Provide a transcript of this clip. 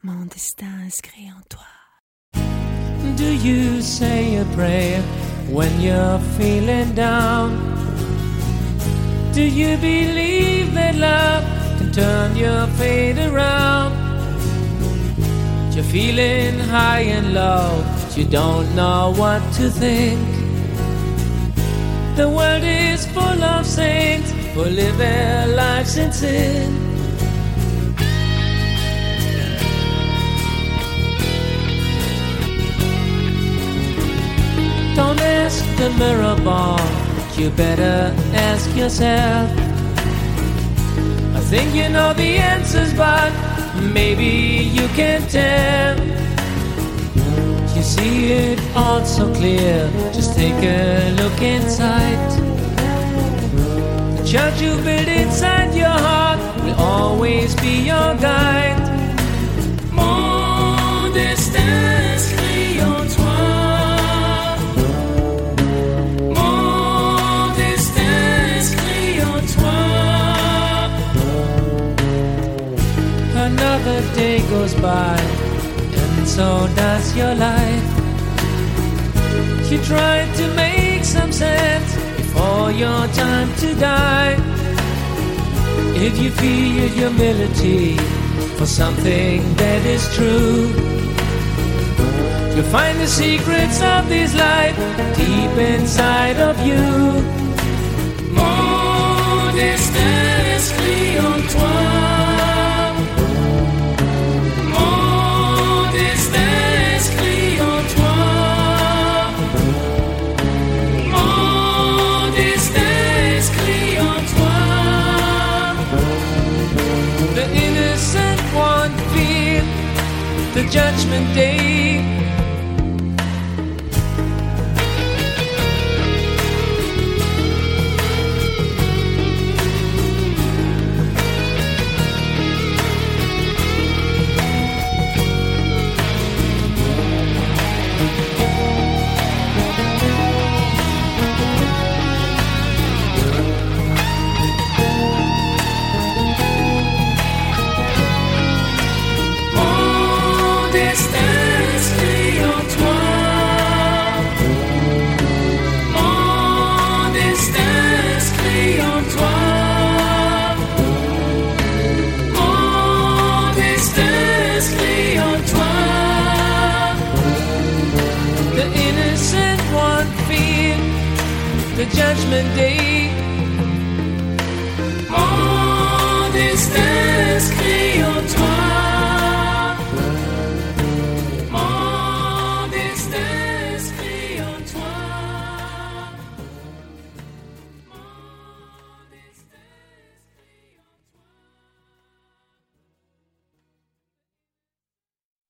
mon destin inscrit en toi. Do you say a prayer when you're feeling down? Do you believe that love can turn your fate around? You're feeling high and low, but you don't know what to think. The world is full of saints who live their lives in sin. Don't ask the mirror ball, you better ask yourself. I think you know the answers, but maybe you can't tell. You see it all so clear, just take a look inside. The church you build inside your heart will always be your guide. Mon destin inscrit en toi. Mon destin inscrit en toi. Another day goes by, and so does your life. You try to make some sense before your time to die. If you feel humility for something that is true, you'll find the secrets of this life deep inside of you. Mon destin inscrit en toi. The judgment day. The Judgment Day.